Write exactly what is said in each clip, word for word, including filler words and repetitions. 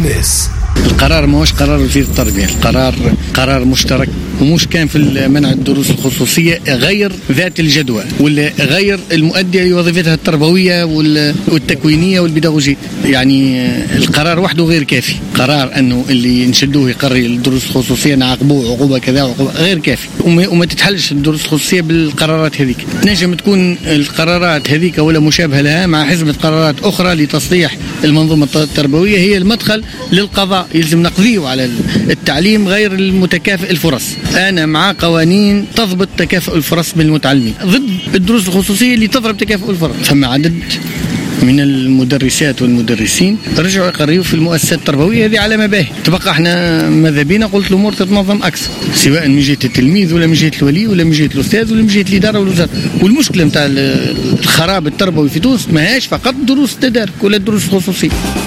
الناس. القرار ماهوش قرار وزير التربية، القرار قرار مشترك ومش كان في منع الدروس الخصوصية غير ذات الجدوى ولا غير المؤدية لوظيفتها التربوية والتكوينية والبيداغوجية. يعني القرار وحده غير كافي. قرار أنه اللي نشدوه يقرر الدروس الخصوصية نعاقبوه عقوبة كذا وعقوبة غير كافي، وما تتحلش الدروس الخصوصية بالقرارات هذيك. نجم تكون القرارات هذيك ولا مشابهة لها مع حزمة قرارات أخرى لتصليح المنظومة التربوية هي المدخل للقضاء. يلزم نقضيه على التعليم غير المتكافئ الفرص. أنا مع قوانين تضبط تكافؤ الفرص بين المتعلمين، ضد الدروس الخصوصية اللي تضرب تكافؤ الفرص. فما عدد من المدرسات والمدرسين رجعوا يقرروا في المؤسسات التربوية هذه على مباهي. تبقى احنا ماذا بينا قلت الأمور تتنظم أكثر، سواء من جهة التلميذ ولا من جهة الولي ولا من جهة الأستاذ ولا من جهة الإدارة والوزارة. والمشكلة نتاع الخراب التربوي في تونس ماهاش فقط دروس التدارك ولا الدروس الخصوصية.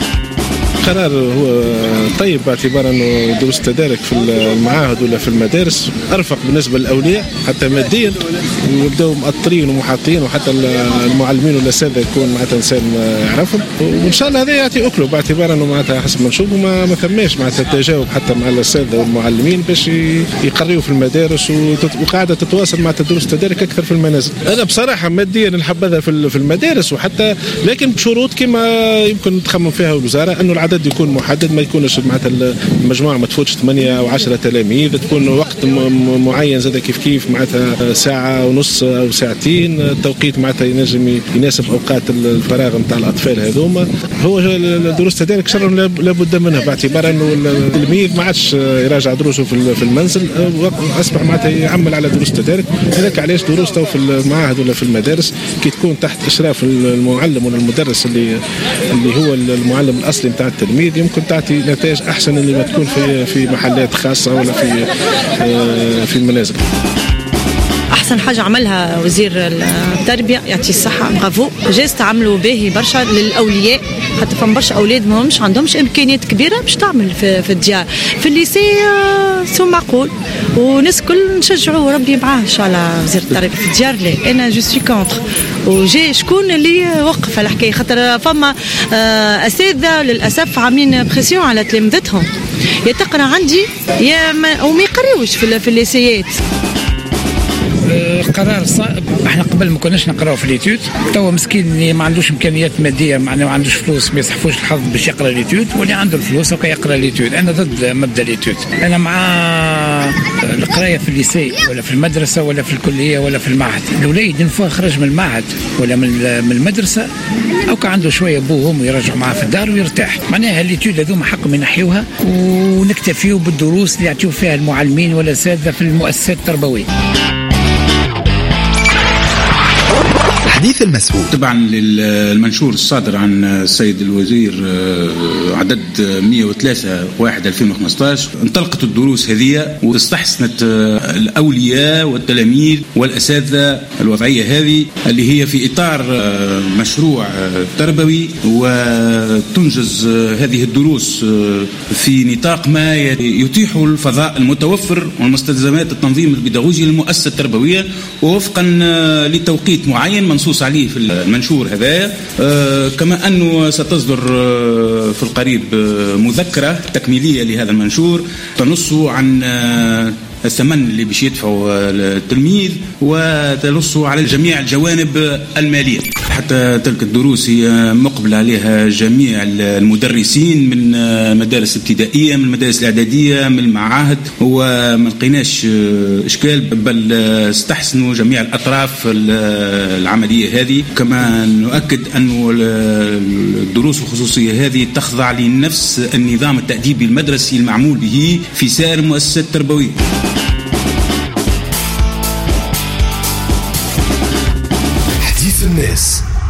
القرار هو طيب باعتبار أنه دروس التدارك في المعاهد ولا في المدارس أرفق بالنسبة للأولياء حتى ماديا، ويبدأوا مؤطرين ومحاطين، وحتى المعلمين والأساتذة يكون معناتها إنسان يعرفهم، وإن شاء الله هذا يعطي أكله باعتبار أنه معناتها حسب ما نشوف ما ما ثماش معناتها التجاوب حتى مع الأساتذة والمعلمين باش يقريوا في المدارس، وقاعدة تتواصل مع دروس التدارك أكثر في المنازل. أنا بصراحة ماديا نحبذها في المدارس وحتى، لكن بشروط كما يمكن تخمم فيها الوزارة أنه العدد يكون محدد، ما يكونش معناتها المجموعة ما تفوتش ثمانية أو عشرة تلاميذ، تكون وقت معين زاد كيف كيف معناتها ساعة ونص أو ساعتين، التوقيت معناتها ينجم يناسب أوقات الفراغ نتاع الأطفال هذوما. هو دروس التدارك شر لابد منها باعتبار أنه التلميذ ما عادش يراجع دروسه في المنزل، أصبح معناتها يعمل على دروس التدارك. هذاك علاش دروس تو في المعاهد ولا في المدارس كي تكون تحت إشراف المعلم ولا المدرس اللي اللي هو المعلم الأصلي نتاع التلميذ، يمكن تعطي نتائج أحسن اللي ما تكون في في محلات خاصة ولا في في المنازل. أحسن حاجة عملها وزير التربية يعطي الصحة، برافو، جاز تعملوا باهي برشا للأولياء، حتى فهم برشا أولاد ما همش عندهمش إمكانيات كبيرة باش تعمل في, في الديار. في الليسي سو معقول، وناس كل نشجعوه ربي معاه إن شاء الله وزير التربية. في الديار لا، أنا جو سوي كونتر، وجاي شكون اللي وقف الحكاية، خاطر فما أساتذة للأسف عاملين بريسيون على تلامذتهم، يا تقرأ عندي يا ما وما يقريوش في, في الليسيات. قرار صعب. احنا قبل ما كناش نقراو في ليتود، توا مسكين اللي ما عندوش امكانيات ماديه، معناه ما عندوش فلوس، ما يصحفوش الحظ باش يقرا ليتود، واللي عنده الفلوس وكي يقرا ليتود. انا ضد مبدا ليتود، انا مع القرايه في الليسي ولا في المدرسه ولا في الكليه ولا في المعهد. الوليد نفوه خرج من المعهد ولا من المدرسه او كان عنده شويه ابوه وامه يرجعوا معاه في الدار ويرتاح. معناها الليتود هذوما حقهم ينحيوها ونكتفيوا بالدروس اللي يعطيو فيها المعلمين ولا الاساتذه في المؤسسات التربويه. حديث المسؤول. طبعا للمنشور الصادر عن السيد الوزير عدد مئة وثلاثة واحد ألفين وخمسة عشر، انطلقت الدروس هذه واستحسنت الأولياء والتلاميذ والأساتذة الوضعية هذه اللي هي في إطار مشروع تربوي، وتنجز هذه الدروس في نطاق ما يتيح الفضاء المتوفر والمستلزمات التنظيم البيداغوجي للمؤسسة التربوية، ووفقا لتوقيت معين منصوص عليه في المنشور هذا. آه كما أنه ستصدر آه في القريب آه مذكرة تكميلية لهذا المنشور تنص عن آه الثمن اللي بيش يدفعه التلميذ، وتنص على جميع الجوانب المالية. حتى تلك الدروس هي مقبل عليها جميع المدرسين من مدارس ابتدائية، من المدارس الإعدادية، من المعاهد، وما لقيناش إشكال، بل استحسنوا جميع الأطراف العملية هذه. كما نؤكد أن الدروس الخصوصية هذه تخضع لنفس النظام التأديبي المدرسي المعمول به في سائر المؤسسات التربوية. حديث الناس.